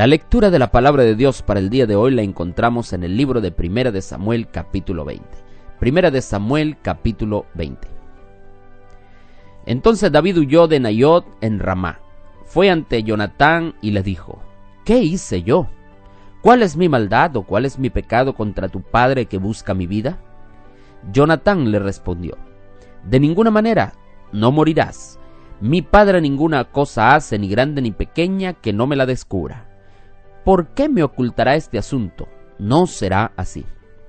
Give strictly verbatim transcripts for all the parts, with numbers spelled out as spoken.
La lectura de la palabra de Dios para el día de hoy la encontramos en el libro de Primera de Samuel capítulo veinte. Primera de Samuel capítulo veinte. Entonces David huyó de Naiot en Ramá. Fue ante Jonatán y le dijo: ¿Qué hice yo? ¿Cuál es mi maldad o cuál es mi pecado contra tu padre que busca mi vida? Jonatán le respondió: De ninguna manera, no morirás. Mi padre ninguna cosa hace, ni grande ni pequeña, que no me la descubra. ¿Por qué me ocultará este asunto? No será así.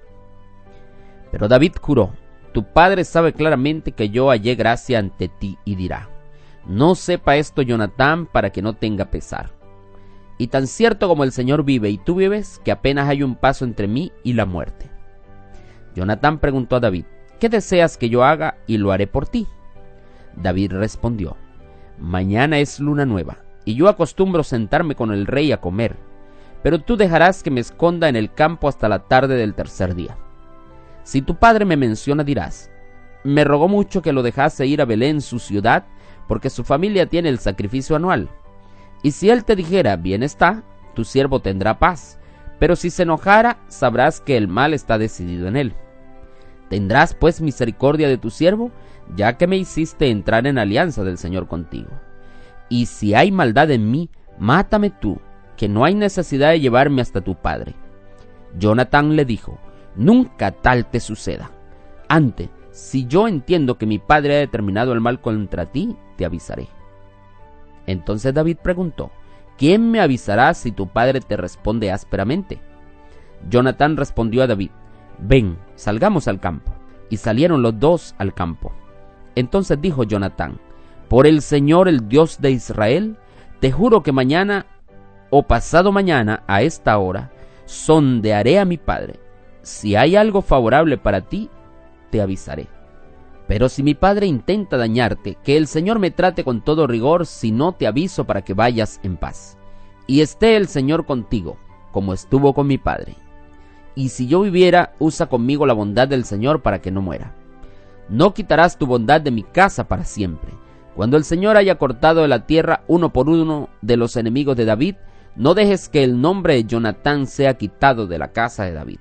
Pero David juró: Tu padre sabe claramente que yo hallé gracia ante ti, y dirá: No sepa esto Jonatán, para que no tenga pesar. Y tan cierto como el Señor vive y tú vives, que apenas hay un paso entre mí y la muerte. Jonatán preguntó a David: ¿Qué deseas que yo haga? Y lo haré por ti. David respondió: Mañana es luna nueva, y yo acostumbro sentarme con el rey a comer, pero tú dejarás que me esconda en el campo hasta la tarde del tercer día. Si tu padre me menciona, dirás: Me rogó mucho que lo dejase ir a Belén, su ciudad, porque su familia tiene el sacrificio anual. Y si él te dijera: Bien está, tu siervo tendrá paz, pero si se enojara, sabrás que el mal está decidido en él. Tendrás pues misericordia de tu siervo, ya que me hiciste entrar en alianza del Señor contigo. Y si hay maldad en mí, mátame tú, que no hay necesidad de llevarme hasta tu padre. Jonatán le dijo: Nunca tal te suceda. Antes, si yo entiendo que mi padre ha determinado el mal contra ti, te avisaré. Entonces David preguntó: ¿Quién me avisará si tu padre te responde ásperamente? Jonatán respondió a David: Ven, salgamos al campo. Y salieron los dos al campo. Entonces dijo Jonatán: Por el Señor, el Dios de Israel, te juro que mañana o pasado mañana a esta hora sondearé a mi padre. Si hay algo favorable para ti, te avisaré. Pero si mi padre intenta dañarte, que el Señor me trate con todo rigor, si no te aviso para que vayas en paz. Y esté el Señor contigo, como estuvo con mi padre. Y si yo viviera, usa conmigo la bondad del Señor para que no muera. No quitarás tu bondad de mi casa para siempre. Cuando el Señor haya cortado de la tierra uno por uno de los enemigos de David, no dejes que el nombre de Jonatán sea quitado de la casa de David.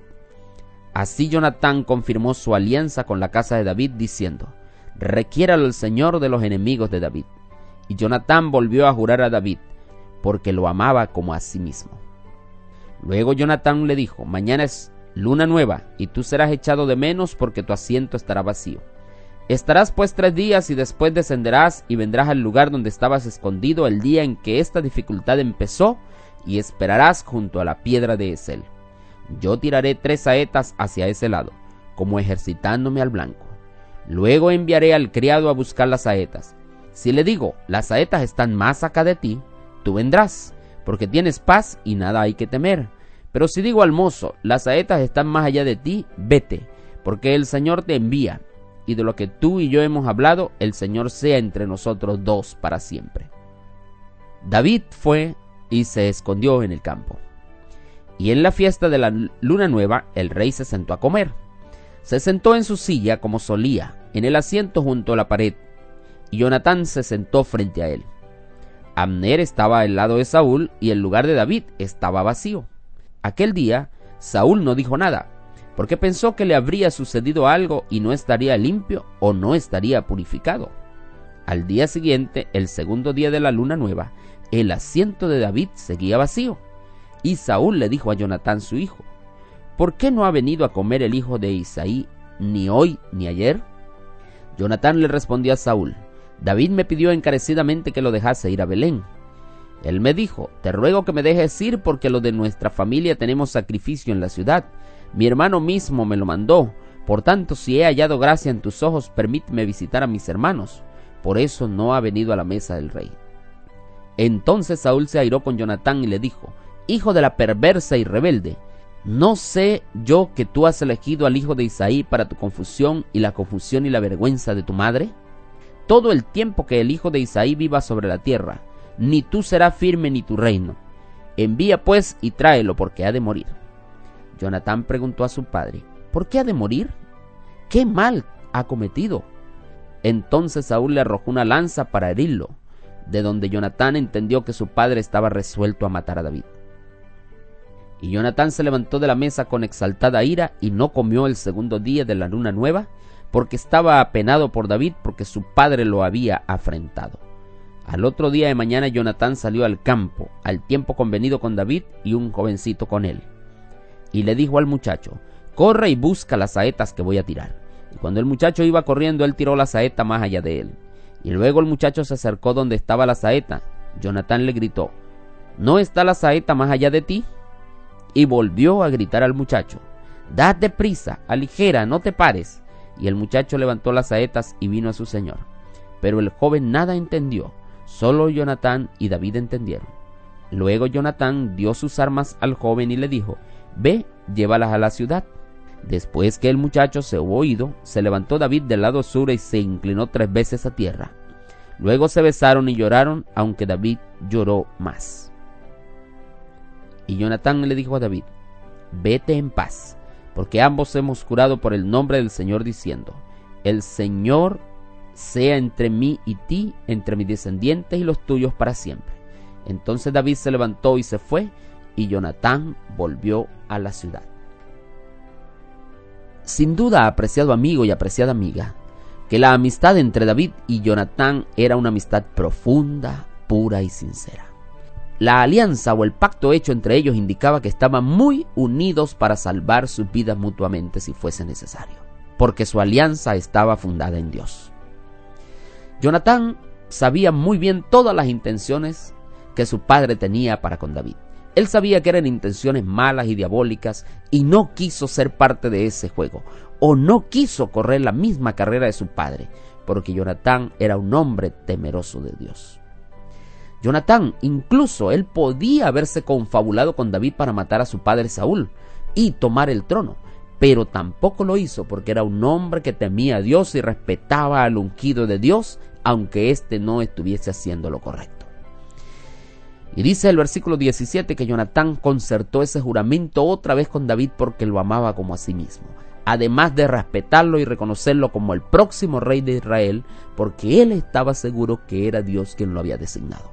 Así Jonatán confirmó su alianza con la casa de David, diciendo: Requiéralo el Señor de los enemigos de David. Y Jonatán volvió a jurar a David, porque lo amaba como a sí mismo. Luego Jonatán le dijo: Mañana es luna nueva, y tú serás echado de menos, porque tu asiento estará vacío. Estarás pues tres días, y después descenderás y vendrás al lugar donde estabas escondido el día en que esta dificultad empezó, y esperarás junto a la piedra de Esel. Yo tiraré tres saetas hacia ese lado, como ejercitándome al blanco. Luego enviaré al criado a buscar las saetas. Si le digo: Las saetas están más acá de ti, tú vendrás, porque tienes paz y nada hay que temer. Pero si digo al mozo: Las saetas están más allá de ti, vete, porque el Señor te envía, y de lo que tú y yo hemos hablado, el Señor sea entre nosotros dos para siempre. David fue y se escondió en el campo. Y en la fiesta de la luna nueva, el rey se sentó a comer. Se sentó en su silla como solía, en el asiento junto a la pared, y Jonatán se sentó frente a él. Abner estaba al lado de Saúl, y el lugar de David estaba vacío. Aquel día, Saúl no dijo nada, porque pensó que le habría sucedido algo y no estaría limpio o no estaría purificado. Al día siguiente, el segundo día de la luna nueva, el asiento de David seguía vacío. Y Saúl le dijo a Jonatán su hijo: ¿Por qué no ha venido a comer el hijo de Isaí ni hoy ni ayer? Jonatán le respondió a Saúl: David me pidió encarecidamente que lo dejase ir a Belén. Él me dijo: Te ruego que me dejes ir, porque los de nuestra familia tenemos sacrificio en la ciudad. Mi hermano mismo me lo mandó. Por tanto, si he hallado gracia en tus ojos, permíteme visitar a mis hermanos. Por eso no ha venido a la mesa del rey. Entonces Saúl se airó con Jonatán y le dijo: Hijo de la perversa y rebelde, ¿no sé yo que tú has elegido al hijo de Isaí para tu confusión y la confusión y la vergüenza de tu madre? Todo el tiempo que el hijo de Isaí viva sobre la tierra, ni tú serás firme ni tu reino. Envía pues y tráelo, porque ha de morir. Jonatán preguntó a su padre: ¿Por qué ha de morir? ¿Qué mal ha cometido? Entonces Saúl le arrojó una lanza para herirlo, de donde Jonatán entendió que su padre estaba resuelto a matar a David. Y Jonatán se levantó de la mesa con exaltada ira y no comió el segundo día de la luna nueva, porque estaba apenado por David, porque su padre lo había afrentado. Al otro día de mañana Jonatán salió al campo, al tiempo convenido con David y un jovencito con él. Y le dijo al muchacho: corre y busca las saetas que voy a tirar. Y cuando el muchacho iba corriendo, él tiró la saeta más allá de él. Y luego el muchacho se acercó donde estaba la saeta. Jonatán le gritó: ¿no está la saeta más allá de ti? Y volvió a gritar al muchacho: date prisa, aligera, no te pares. Y el muchacho levantó las saetas y vino a su señor. Pero el joven nada entendió, solo Jonatán y David entendieron. Luego Jonatán dio sus armas al joven y le dijo: ve, llévalas a la ciudad. Después que el muchacho se hubo ido, se levantó David del lado sur y se inclinó tres veces a tierra. Luego se besaron y lloraron, aunque David lloró más. Y Jonatán le dijo a David: vete en paz, porque ambos hemos jurado por el nombre del Señor, diciendo: el Señor sea entre mí y ti, entre mis descendientes y los tuyos para siempre. Entonces David se levantó y se fue, y Jonatán volvió a la ciudad. Sin duda, apreciado amigo y apreciada amiga, que la amistad entre David y Jonatán era una amistad profunda, pura y sincera. La alianza o el pacto hecho entre ellos indicaba que estaban muy unidos para salvar sus vidas mutuamente si fuese necesario, porque su alianza estaba fundada en Dios. Jonatán sabía muy bien todas las intenciones que su padre tenía para con David. Él sabía que eran intenciones malas y diabólicas y no quiso ser parte de ese juego, o no quiso correr la misma carrera de su padre, porque Jonatán era un hombre temeroso de Dios. Jonatán, incluso él podía haberse confabulado con David para matar a su padre Saúl y tomar el trono, pero tampoco lo hizo porque era un hombre que temía a Dios y respetaba al ungido de Dios, aunque éste no estuviese haciendo lo correcto. Y dice el versículo diecisiete que Jonatán concertó ese juramento otra vez con David porque lo amaba como a sí mismo, además de respetarlo y reconocerlo como el próximo rey de Israel, porque él estaba seguro que era Dios quien lo había designado.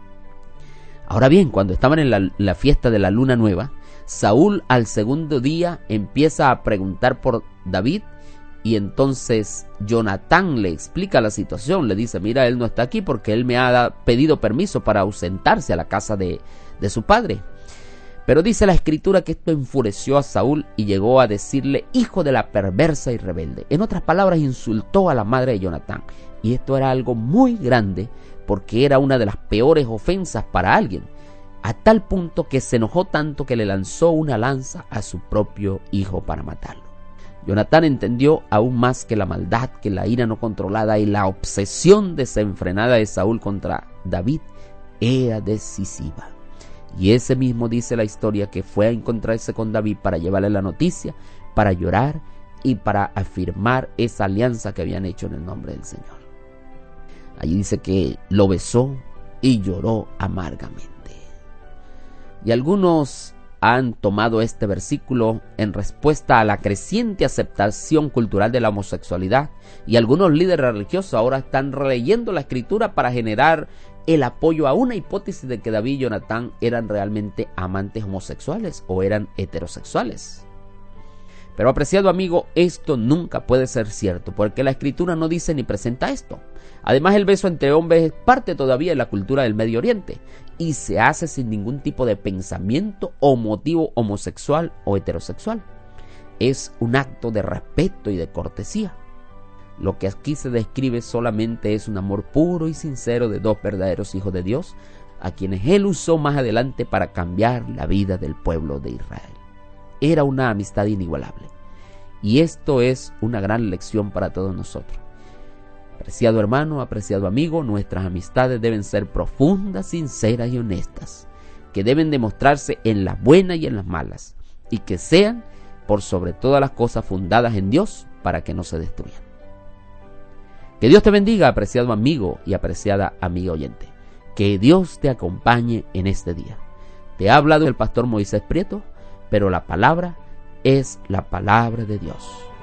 Ahora bien, cuando estaban en la, la fiesta de la luna nueva, Saúl al segundo día empieza a preguntar por David, y entonces Jonatán le explica la situación, le dice: mira, él no está aquí porque él me ha pedido permiso para ausentarse a la casa de, de su padre. Pero dice la escritura que esto enfureció a Saúl y llegó a decirle: hijo de la perversa y rebelde. En otras palabras, insultó a la madre de Jonatán, y esto era algo muy grande porque era una de las peores ofensas para alguien, a tal punto que se enojó tanto que le lanzó una lanza a su propio hijo para matarlo. Jonatán entendió aún más que la maldad, que la ira no controlada y la obsesión desenfrenada de Saúl contra David era decisiva. Y ese mismo dice la historia que fue a encontrarse con David para llevarle la noticia, para llorar y para afirmar esa alianza que habían hecho en el nombre del Señor. Allí dice que lo besó y lloró amargamente. Y algunos han tomado este versículo en respuesta a la creciente aceptación cultural de la homosexualidad, y algunos líderes religiosos ahora están releyendo la escritura para generar el apoyo a una hipótesis de que David y Jonatán eran realmente amantes homosexuales o eran heterosexuales. Pero apreciado amigo, esto nunca puede ser cierto, porque la escritura no dice ni presenta esto. Además, el beso entre hombres es parte todavía de la cultura del Medio Oriente y se hace sin ningún tipo de pensamiento o motivo homosexual o heterosexual. Es un acto de respeto y de cortesía. Lo que aquí se describe solamente es un amor puro y sincero de dos verdaderos hijos de Dios, a quienes Él usó más adelante para cambiar la vida del pueblo de Israel. Era una amistad inigualable. Y esto es una gran lección para todos nosotros. Apreciado hermano, apreciado amigo, nuestras amistades deben ser profundas, sinceras y honestas, que deben demostrarse en las buenas y en las malas, y que sean, por sobre todas las cosas, fundadas en Dios para que no se destruyan. Que Dios te bendiga, apreciado amigo y apreciada amiga oyente. Que Dios te acompañe en este día. Te ha hablado el pastor Moisés Prieto, pero la palabra es la palabra de Dios.